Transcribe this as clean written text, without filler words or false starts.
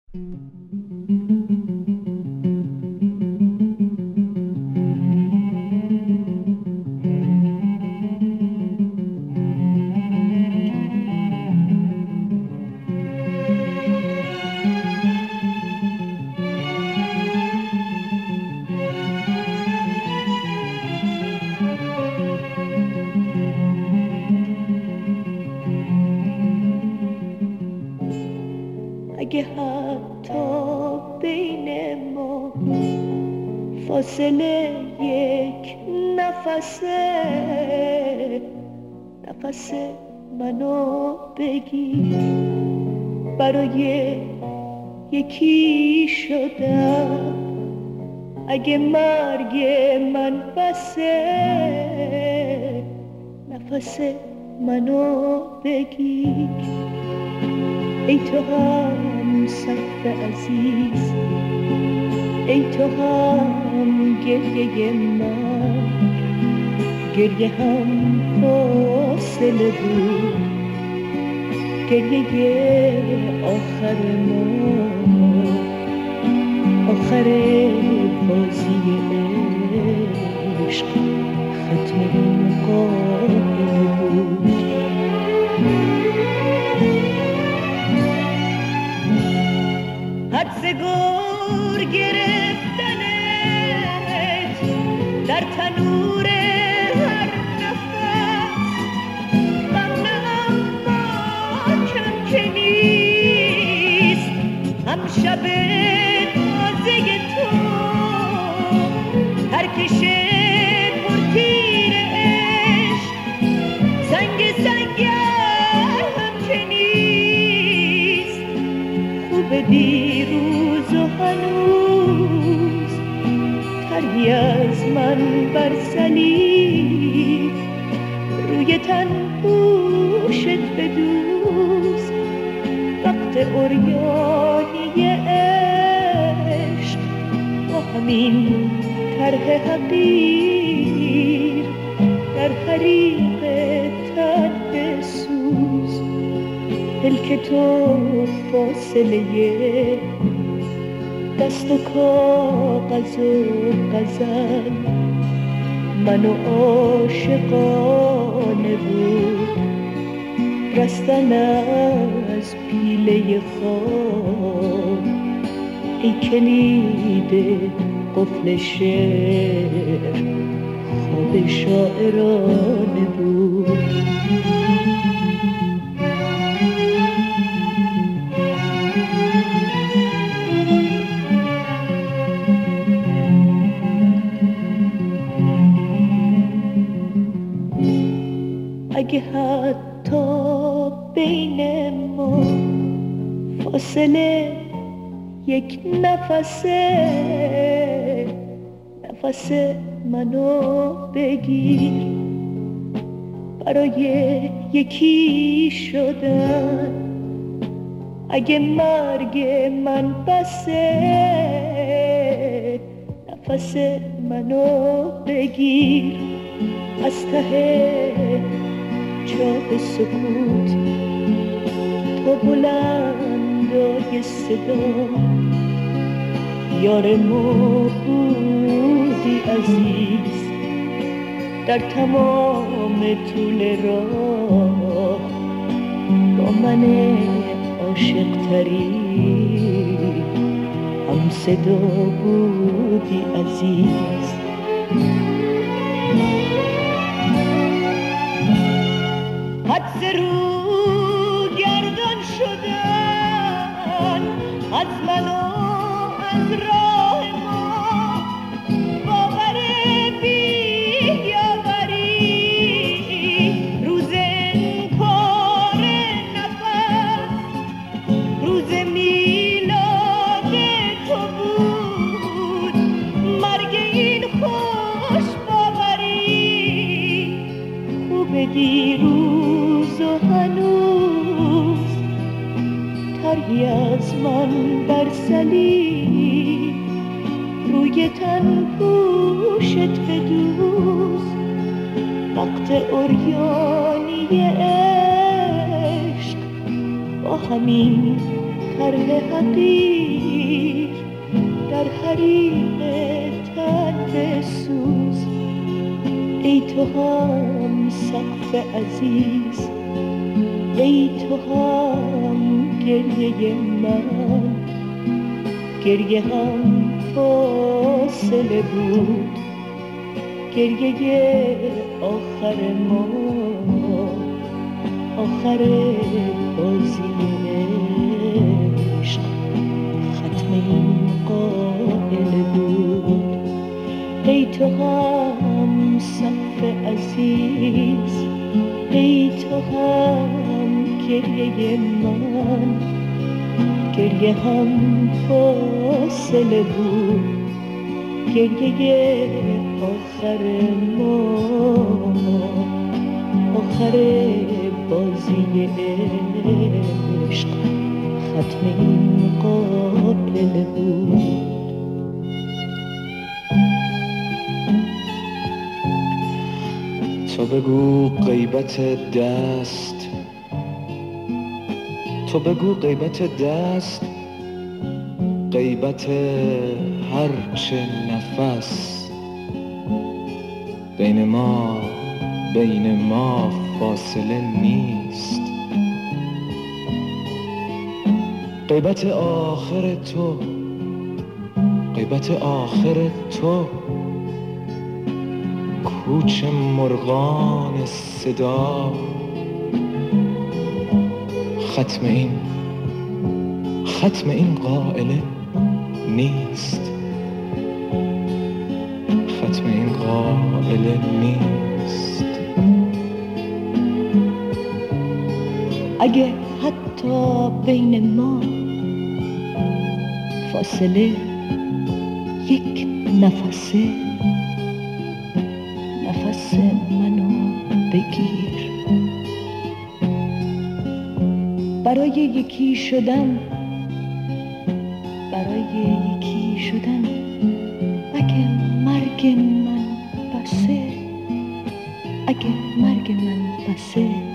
اگه حتی بین ما فاصله یک نفسه، نفس منو بگیر، برای یکی شدم. اگه مرگ من بسه، نفس منو بگیر. ای تو هم صف عزیز، ای تو هم گریه من، گریه هم فاصله بود، گریه آخر ما، آخر بازی عشق، ختم مقابله بود. حدس گور گرفتنت در تنور هر نفس، غم اما کم که نیست، هم شب تازه تو ترکش پرتیر عشق، سنگ سنگر هم که نیست. خوب دیروز و هنوز تری از من بر صلیب، روی تن پوشت بدوز، وقت عریانی عشق، با همین طرح حقیر در حریق تن بسوز. دل که تو فاصله دست و کاغذ و غزل، منو عاشقانه بود رستن از پیله خواب. ای کلید قفل شعر، خواب شاعرانه بود. اگه حتی بین ما فاصله یک نفسه، نفس منو بگیر، برای یکی شدن. اگه مرگ من بسه، نفس منو بگیر. از ته چاه سکوت تا بلندای صدا، یار ما بودی عزیز در تمام طول راه، با من عاشق تری هم صدا بودی عزیز. حدس رو گردان شدن از من و از راه ما، باور بیاوری روز انکار نفس، روز میلاد تو بود مرگ این خوش باوری. خوب دیروز و هنوز تری از من بر صلیب، روی تن پوشت بدوز، وقت عریانی عشق، با همین طرح حقیر در حریم تن بسوز. ای تو هم سقف عزیز، ای تو هم گریه من. گریه هم فاصله بود، گریه آخر ما، آخر بازی عشق ختم این قائل بود. ای تو هم سقف عزیز، ای تو هم گریه من. گریه هم فاصله بود، گریه آخر ما، آخر بازی عشق ختم این قابل بود. تو بگو غیبت دست، تو بگو غیبت دست، غیبت هرچه نفس. بین ما فاصله نیست. غیبت آخر تو، غیبت آخر تو، کوچ مرغان صدا. ختم این قائله نیست. ختم این قائله نیست. اگه حتی بین ما فاصله یک نفسه، نفس منو بگیر. برای یکی شدن، برای یکی شدن، اگه مرگ من بسه، اگه مرگ من بسه،